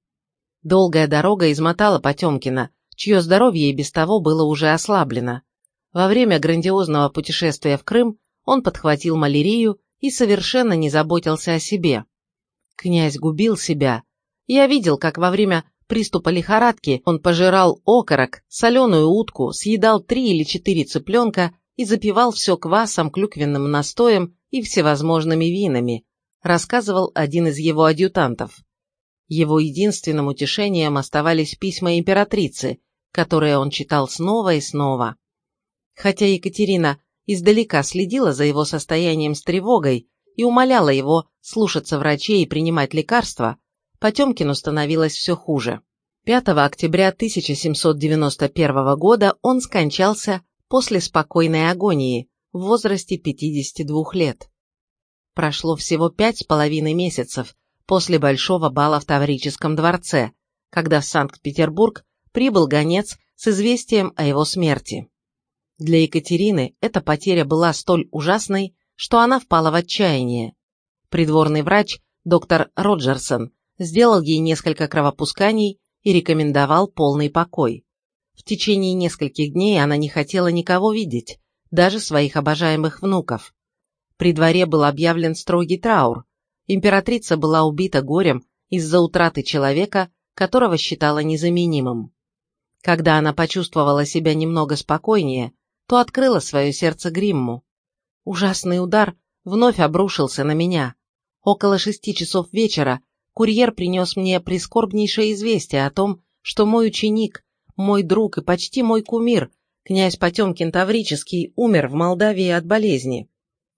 Долгая дорога измотала Потемкина, чье здоровье и без того было уже ослаблено. Во время грандиозного путешествия в Крым он подхватил малярию и совершенно не заботился о себе. Князь губил себя. Я видел, как во время приступа лихорадки он пожирал окорок, соленую утку, съедал три или четыре цыпленка и запивал все квасом, клюквенным настоем и всевозможными винами, рассказывал один из его адъютантов. Его единственным утешением оставались письма императрицы, которые он читал снова и снова. Хотя Екатерина издалека следила за его состоянием с тревогой и умоляла его слушаться врачей и принимать лекарства, Потемкину становилось все хуже. пятого октября тысяча семьсот девяносто первого года он скончался после спокойной агонии в возрасте пятидесяти двух лет. Прошло всего пять с половиной месяцев после большого бала в Таврическом дворце, когда в Санкт-Петербург прибыл гонец с известием о его смерти. Для Екатерины эта потеря была столь ужасной, что она впала в отчаяние. Придворный врач, доктор Роджерсон, сделал ей несколько кровопусканий и рекомендовал полный покой. В течение нескольких дней она не хотела никого видеть, даже своих обожаемых внуков. При дворе был объявлен строгий траур. Императрица была убита горем из-за утраты человека, которого считала незаменимым. Когда она почувствовала себя немного спокойнее, то открыла свое сердце Гримму. Ужасный удар вновь обрушился на меня. Около шести часов вечера курьер принес мне прискорбнейшее известие о том, что мой ученик, мой друг и почти мой кумир, князь Потемкин Таврический, умер в Молдавии от болезни.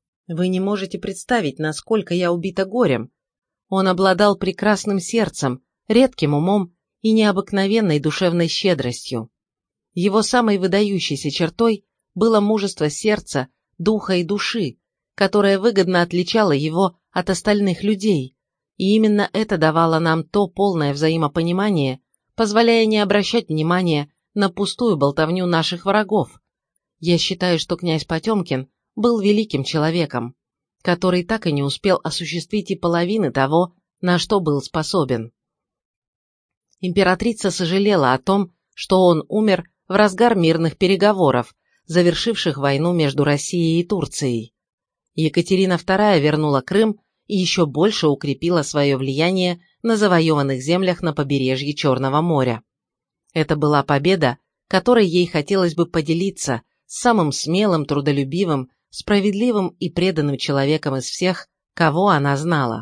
Вы не можете представить, насколько я убита горем. Он обладал прекрасным сердцем, редким умом и необыкновенной душевной щедростью. Его самой выдающейся чертой было мужество сердца, духа и души, которое выгодно отличало его от остальных людей, и именно это давало нам то полное взаимопонимание, позволяя не обращать внимания на пустую болтовню наших врагов. Я считаю, что князь Потемкин был великим человеком, который так и не успел осуществить и половины того, на что был способен. Императрица сожалела о том, что он умер в разгар мирных переговоров, завершивших войну между Россией и Турцией. Екатерина вторая вернула Крым и еще больше укрепила свое влияние на завоеванных землях на побережье Черного моря. Это была победа, которой ей хотелось бы поделиться с самым смелым, трудолюбивым, справедливым и преданным человеком из всех, кого она знала.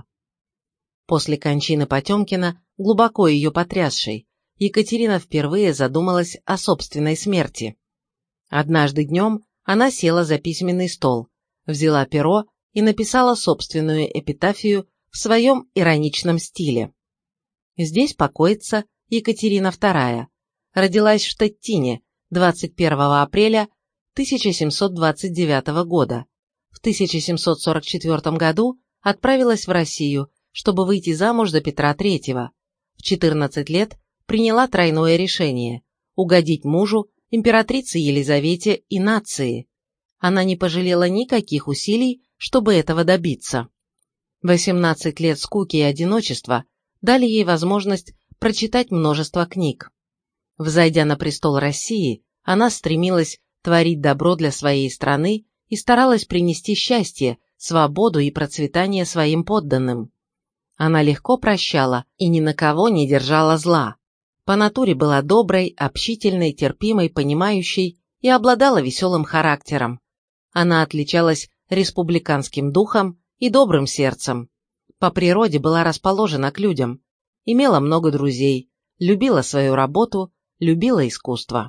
После кончины Потемкина, глубоко ее потрясшей, Екатерина впервые задумалась о собственной смерти. Однажды днем она села за письменный стол, взяла перо и написала собственную эпитафию в своем ироничном стиле. Здесь покоится Екатерина вторая. Родилась в Штеттине двадцать первого апреля тысяча семьсот двадцать девятого года. В тысяча семьсот сорок четвёртом году отправилась в Россию, чтобы выйти замуж за Петра третьего. В четырнадцать лет приняла тройное решение – угодить мужу, императрице Елизавете и нации. Она не пожалела никаких усилий, чтобы этого добиться. восемнадцать лет скуки и одиночества дали ей возможность прочитать множество книг. Взойдя на престол России, она стремилась творить добро для своей страны и старалась принести счастье, свободу и процветание своим подданным. Она легко прощала и ни на кого не держала зла. По натуре была доброй, общительной, терпимой, понимающей и обладала веселым характером. Она отличалась республиканским духом и добрым сердцем. По природе была расположена к людям, имела много друзей, любила свою работу, любила искусство.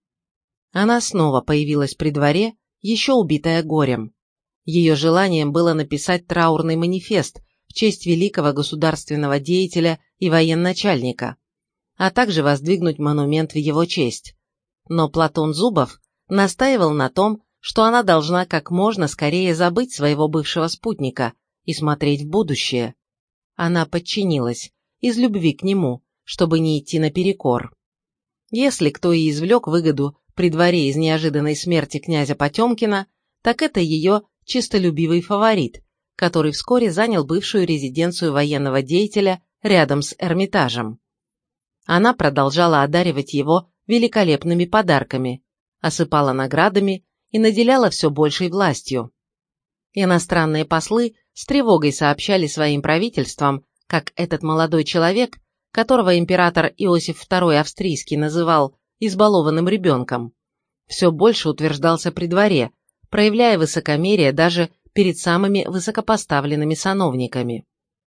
Она снова появилась при дворе, еще убитая горем. Ее желанием было написать траурный манифест в честь великого государственного деятеля и военачальника, а также воздвигнуть монумент в его честь. Но Платон Зубов настаивал на том, что она должна как можно скорее забыть своего бывшего спутника и смотреть в будущее. Она подчинилась, из любви к нему, чтобы не идти наперекор. Если кто и извлек выгоду при дворе из неожиданной смерти князя Потемкина, так это ее чистолюбивый фаворит, который вскоре занял бывшую резиденцию военного деятеля рядом с Эрмитажем. Она продолжала одаривать его великолепными подарками, осыпала наградами и наделяла все большей властью. Иностранные послы с тревогой сообщали своим правительствам, как этот молодой человек, которого император Иосиф второй Австрийский называл избалованным ребенком, все больше утверждался при дворе, проявляя высокомерие даже перед самыми высокопоставленными сановниками.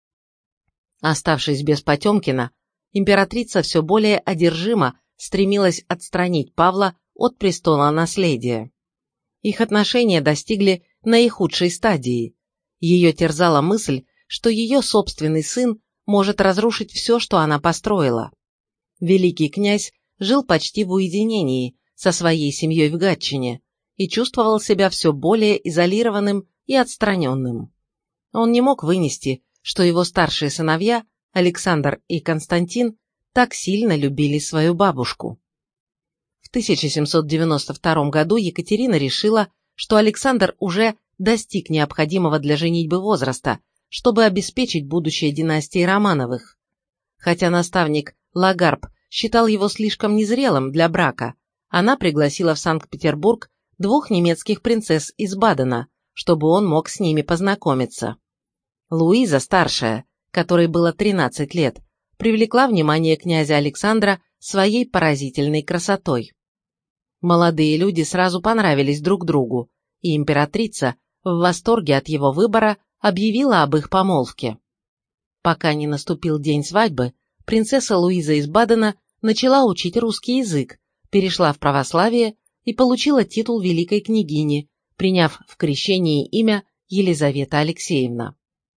Оставшись без Потемкина, императрица все более одержимо стремилась отстранить Павла от престола наследия. Их отношения достигли наихудшей стадии. Ее терзала мысль, что ее собственный сын может разрушить все, что она построила. Великий князь жил почти в уединении со своей семьей в Гатчине и чувствовал себя все более изолированным и отстраненным. Он не мог вынести, что его старшие сыновья, Александр и Константин, так сильно любили свою бабушку. В тысяча семьсот девяносто втором году Екатерина решила, что Александр уже достиг необходимого для женитьбы возраста, чтобы обеспечить будущее династии Романовых. Хотя наставник Лагарб считал его слишком незрелым для брака, она пригласила в Санкт-Петербург двух немецких принцесс из Бадена, чтобы он мог с ними познакомиться. Луиза, старшая, которой было тринадцать лет, привлекла внимание князя Александра своей поразительной красотой. Молодые люди сразу понравились друг другу, и императрица, в восторге от его выбора, объявила об их помолвке. Пока не наступил день свадьбы, принцесса Луиза из Бадена начала учить русский язык, перешла в православие и получила титул великой княгини, приняв в крещении имя Елизавета Алексеевна.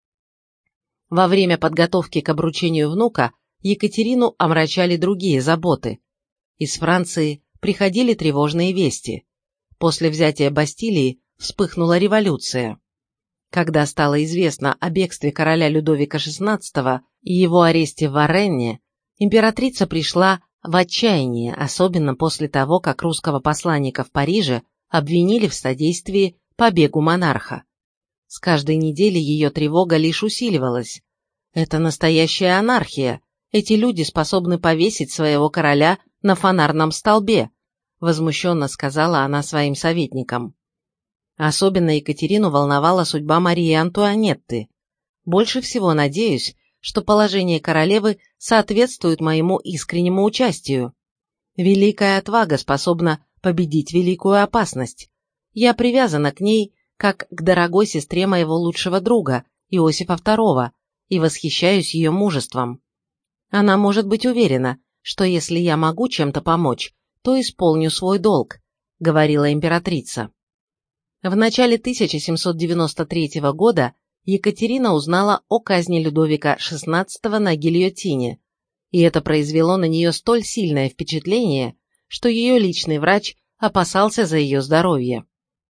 Во время подготовки к обручению внука Екатерину омрачали другие заботы. Из Франции приходили тревожные вести. После взятия Бастилии вспыхнула революция. Когда стало известно о бегстве короля Людовика шестнадцатого и его аресте в Варенне, императрица пришла в отчаяние, особенно после того, как русского посланника в Париже обвинили в содействии побегу монарха. С каждой недели ее тревога лишь усиливалась. Это настоящая анархия. Эти люди способны повесить своего короля на фонарном столбе, возмущенно сказала она своим советникам. Особенно Екатерину волновала судьба Марии Антуанетты. Больше всего надеюсь, что положение королевы соответствует моему искреннему участию. Великая отвага способна победить великую опасность. Я привязана к ней, как к дорогой сестре моего лучшего друга, Иосифа второго, и восхищаюсь ее мужеством. Она может быть уверена, что если я могу чем-то помочь, то исполню свой долг, говорила императрица. В начале тысяча семьсот девяносто третьего года Екатерина узнала о казни Людовика шестнадцатого на гильотине, и это произвело на нее столь сильное впечатление, что ее личный врач опасался за ее здоровье.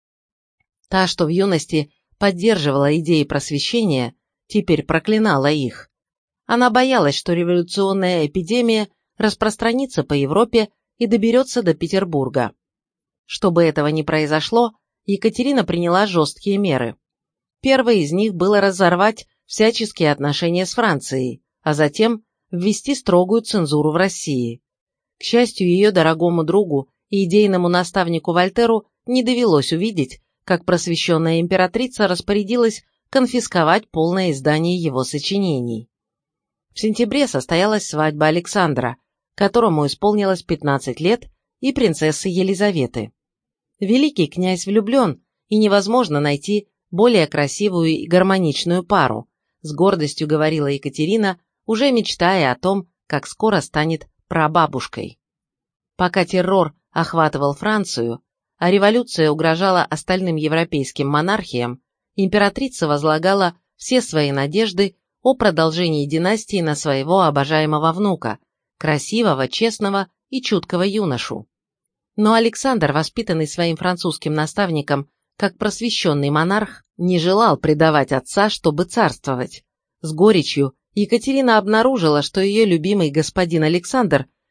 Та, что в юности поддерживала идеи просвещения, теперь проклинала их. Она боялась, что революционная эпидемия распространится по Европе и доберется до Петербурга. Чтобы этого не произошло, Екатерина приняла жесткие меры. Первой из них было разорвать всяческие отношения с Францией, а затем ввести строгую цензуру в России. К счастью, ее дорогому другу и идейному наставнику Вольтеру не довелось увидеть, как просвещенная императрица распорядилась конфисковать полное издание его сочинений. В сентябре состоялась свадьба Александра, которому исполнилось пятнадцать лет, и принцессы Елизаветы. Великий князь влюблен, и невозможно найти более красивую и гармоничную пару, с гордостью говорила Екатерина, уже мечтая о том, как скоро станет прабабушкой. Пока террор охватывал Францию, а революция угрожала остальным европейским монархиям, императрица возлагала все свои надежды о продолжении династии на своего обожаемого внука, красивого, честного и чуткого юношу. Но Александр, воспитанный своим французским наставником как просвещенный монарх, не желал предавать отца, чтобы царствовать. С горечью Екатерина обнаружила, что ее любимый господин Александр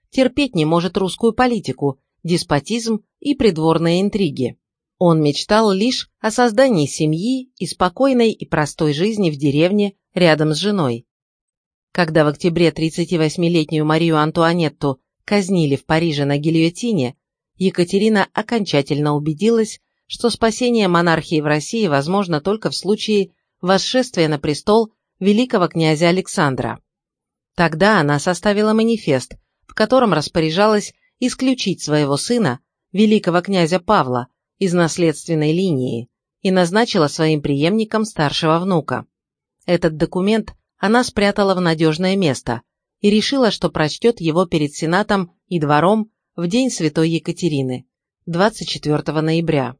терпеть не может русскую политику, деспотизм и придворные интриги. Он мечтал лишь о создании семьи и спокойной и простой жизни в деревне рядом с женой. Когда в октябре тридцативосьмилетнюю Марию Антуанетту казнили в Париже на гильотине, Екатерина окончательно убедилась, что спасение монархии в России возможно только в случае восшествия на престол великого князя Александра. Тогда она составила манифест, в котором распоряжалась исключить своего сына, великого князя Павла, из наследственной линии и назначила своим преемником старшего внука. Этот документ она спрятала в надежное место и решила, что прочтет его перед Сенатом и двором в день Святой Екатерины, двадцать четвёртого ноября.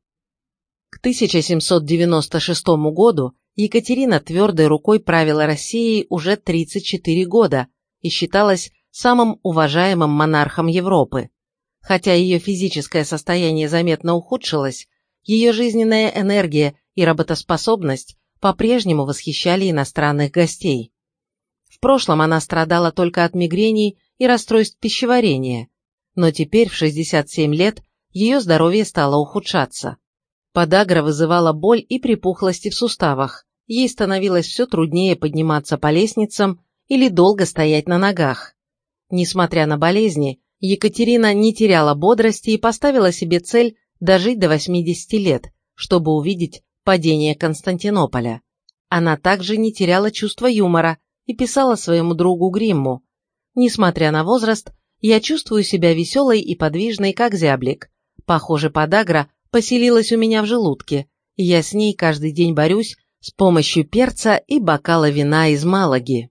К тысяча семьсот девяносто шестому году Екатерина твердой рукой правила Россией уже тридцать четыре года и считалась самым уважаемым монархом Европы. Хотя ее физическое состояние заметно ухудшилось, ее жизненная энергия и работоспособность по-прежнему восхищали иностранных гостей. В прошлом она страдала только от мигрений и расстройств пищеварения, но теперь в шестьдесят семь лет ее здоровье стало ухудшаться. Подагра вызывала боль и припухлости в суставах, ей становилось все труднее подниматься по лестницам или долго стоять на ногах. Несмотря на болезни, Екатерина не теряла бодрости и поставила себе цель дожить до восьмидесяти лет, чтобы увидеть падение Константинополя. Она также не теряла чувства юмора и писала своему другу Гримму: «Несмотря на возраст, я чувствую себя веселой и подвижной, как зяблик. Похоже, подагра поселилась у меня в желудке, и я с ней каждый день борюсь с помощью перца и бокала вина из Малаги».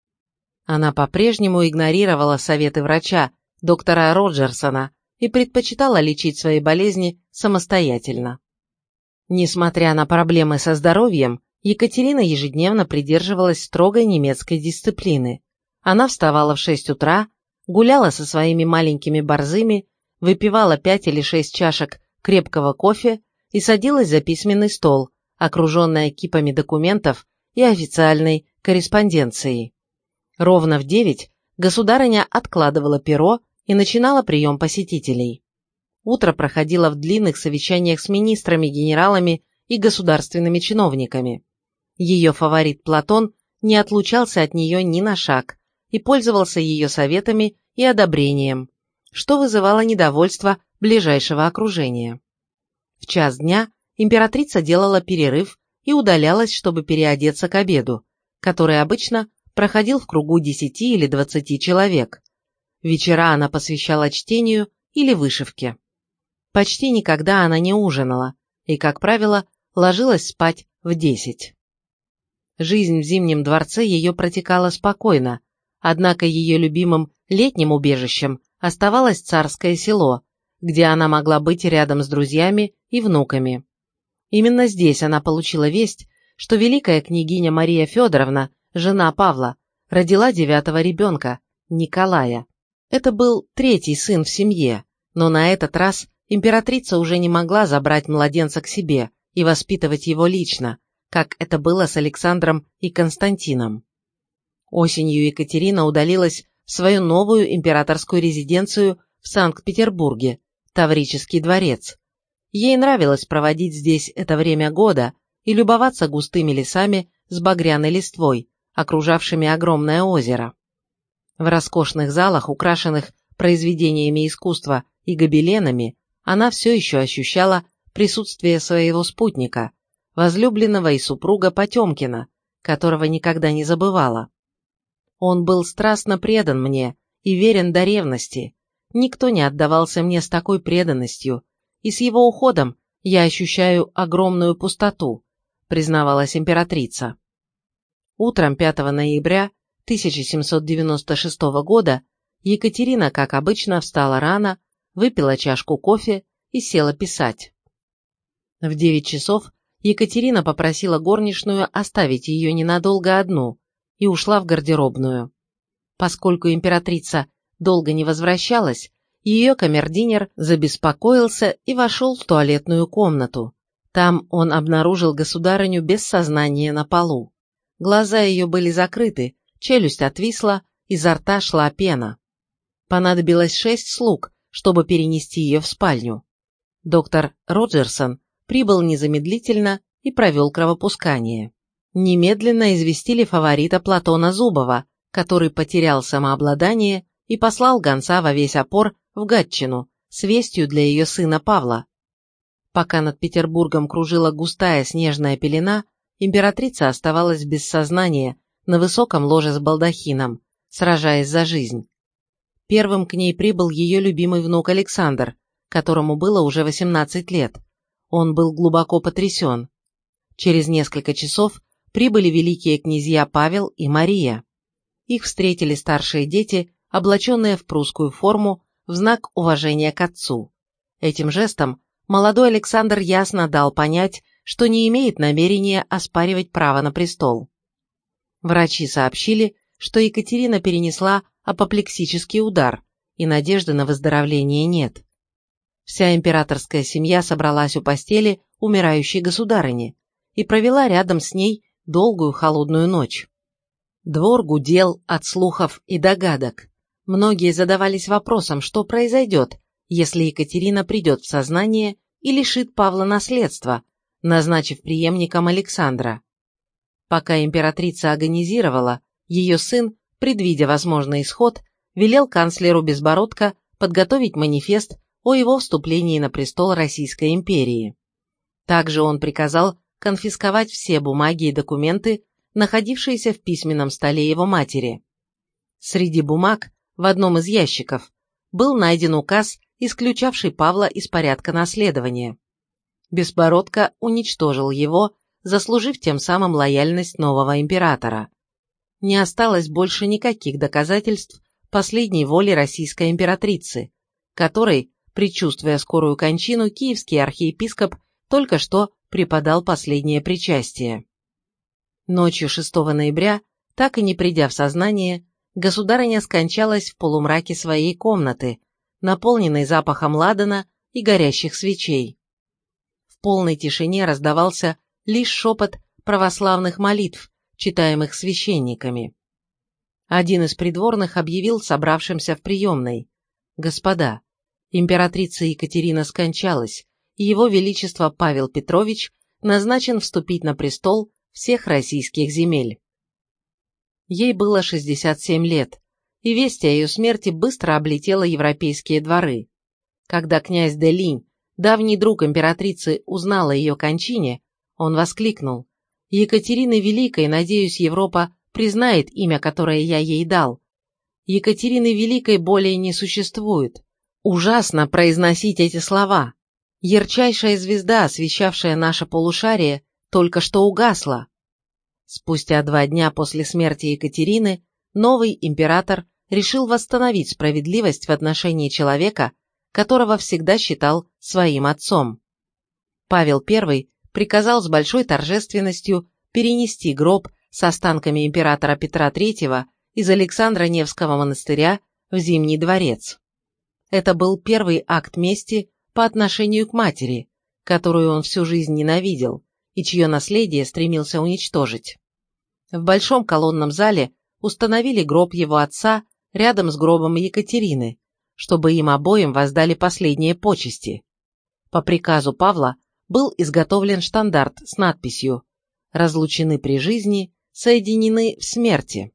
Она по-прежнему игнорировала советы врача, доктора Роджерсона, и предпочитала лечить свои болезни самостоятельно. Несмотря на проблемы со здоровьем, Екатерина ежедневно придерживалась строгой немецкой дисциплины. Она вставала в шесть утра, гуляла со своими маленькими борзыми, выпивала пять или шесть чашек крепкого кофе и садилась за письменный стол, окруженная кипами документов и официальной корреспонденцией. Ровно в девять государыня откладывала перо и начинала прием посетителей. Утро проходило в длинных совещаниях с министрами, генералами и государственными чиновниками. Ее фаворит Платон не отлучался от нее ни на шаг и пользовался ее советами и одобрением, что вызывало недовольство ближайшего окружения. В час дня императрица делала перерыв и удалялась, чтобы переодеться к обеду, который обычно проходил в кругу десяти или двадцати человек. Вечера она посвящала чтению или вышивке. Почти никогда она не ужинала и, как правило, ложилась спать в десять. Жизнь в Зимнем дворце ее протекала спокойно, однако ее любимым летним убежищем оставалось Царское село, где она могла быть рядом с друзьями и внуками. Именно здесь она получила весть, что великая княгиня Мария Федоровна, жена Павла, родила девятого ребенка, Николая. Это был третий сын в семье, но на этот раз императрица уже не могла забрать младенца к себе и воспитывать его лично, как это было с Александром и Константином. Осенью Екатерина удалилась в свою новую императорскую резиденцию в Санкт-Петербурге, Таврический дворец. Ей нравилось проводить здесь это время года и любоваться густыми лесами с багряной листвой, окружавшими огромное озеро. В роскошных залах, украшенных произведениями искусства и гобеленами, она все еще ощущала присутствие своего спутника, возлюбленного и супруга Потемкина, которого никогда не забывала. Он был страстно предан мне и верен до ревности. Никто не отдавался мне с такой преданностью, и с его уходом я ощущаю огромную пустоту, признавалась императрица. Утром пятого ноября тысяча семьсот девяносто шестого года Екатерина, как обычно, встала рано, выпила чашку кофе и села писать. В девять часов Екатерина попросила горничную оставить ее ненадолго одну и ушла в гардеробную. Поскольку императрица долго не возвращалась, ее камердинер забеспокоился и вошел в туалетную комнату. Там он обнаружил государыню без сознания на полу. Глаза ее были закрыты, челюсть отвисла, изо рта шла пена. Понадобилось шесть слуг, чтобы перенести ее в спальню. Доктор Роджерсон прибыл незамедлительно и провел кровопускание. Немедленно известили фаворита Платона Зубова, который потерял самообладание и послал гонца во весь опор в Гатчину с вестью для ее сына Павла. Пока над Петербургом кружила густая снежная пелена, императрица оставалась без сознания на высоком ложе с балдахином, сражаясь за жизнь. Первым к ней прибыл ее любимый внук Александр, которому было уже восемнадцать лет. Он был глубоко потрясен. Через несколько часов прибыли великие князья Павел и Мария. Их встретили старшие дети, облаченные в прусскую форму, в знак уважения к отцу. Этим жестом молодой Александр ясно дал понять, что не имеет намерения оспаривать право на престол. Врачи сообщили, что Екатерина перенесла апоплексический удар, и надежды на выздоровление нет. Вся императорская семья собралась у постели умирающей государыни и провела рядом с ней долгую холодную ночь. Двор гудел от слухов и догадок. Многие задавались вопросом, что произойдет, если Екатерина придет в сознание и лишит Павла наследства, назначив преемником Александра. Пока императрица агонизировала, ее сын, предвидя возможный исход, велел канцлеру Безбородко подготовить манифест о его вступлении на престол Российской империи. Также он приказал конфисковать все бумаги и документы, находившиеся в письменном столе его матери. Среди бумаг, в одном из ящиков, был найден указ, исключавший Павла из порядка наследования. Безбородко уничтожил его, заслужив тем самым лояльность нового императора. Не осталось больше никаких доказательств последней воли российской императрицы, которой, предчувствуя скорую кончину, киевский архиепископ только что преподал последнее причастие. Ночью шестого ноября, так и не придя в сознание, государыня скончалась в полумраке своей комнаты, наполненной запахом ладана и горящих свечей. В полной тишине раздавался лишь шепот православных молитв, читаемых священниками. Один из придворных объявил собравшимся в приемной: «Господа, императрица Екатерина скончалась, и его величество Павел Петрович назначен вступить на престол всех российских земель». Ей было шестьдесят семь лет, и весть о ее смерти быстро облетела европейские дворы. Когда князь де Линь, давний друг императрицы, узнал о ее кончине, он воскликнул: «Екатерины Великой, надеюсь, Европа признает имя, которое я ей дал. Екатерины Великой более не существует. Ужасно произносить эти слова. Ярчайшая звезда, освещавшая наше полушарие, только что угасла». Спустя два дня после смерти Екатерины новый император решил восстановить справедливость в отношении человека, которого всегда считал своим отцом. Павел Первый приказал с большой торжественностью перенести гроб с останками императора Петра Третьего из Александра Невского монастыря в Зимний дворец. Это был первый акт мести по отношению к матери, которую он всю жизнь ненавидел и чье наследие стремился уничтожить. В большом колонном зале установили гроб его отца рядом с гробом Екатерины, чтобы им обоим воздали последние почести. По приказу Павла был изготовлен штандарт с надписью «Разлучены при жизни, соединены в смерти».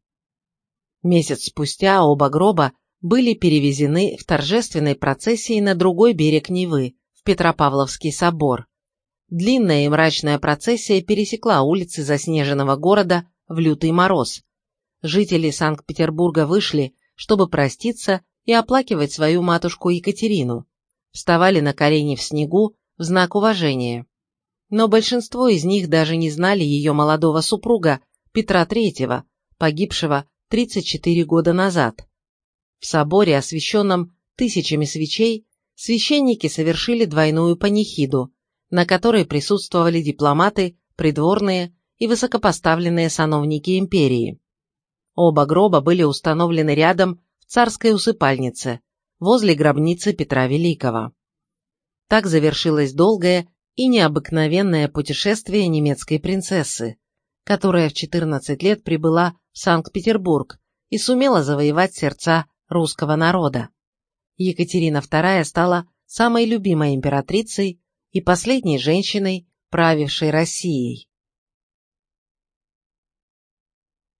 Месяц спустя оба гроба были перевезены в торжественной процессии на другой берег Невы, в Петропавловский собор. Длинная и мрачная процессия пересекла улицы заснеженного города в лютый мороз. Жители Санкт-Петербурга вышли, чтобы проститься и оплакивать свою матушку Екатерину, вставали на колени в снегу в знак уважения. Но большинство из них даже не знали ее молодого супруга Петра Третьего, погибшего тридцать четыре года назад. В соборе, освещенном тысячами свечей, священники совершили двойную панихиду, на которой присутствовали дипломаты, придворные и высокопоставленные сановники империи. Оба гроба были установлены рядом в царской усыпальнице, возле гробницы Петра Великого. Так завершилось долгое и необыкновенное путешествие немецкой принцессы, которая в четырнадцать лет прибыла в Санкт-Петербург и сумела завоевать сердца русского народа. Екатерина вторая стала самой любимой императрицей и последней женщиной, правившей Россией.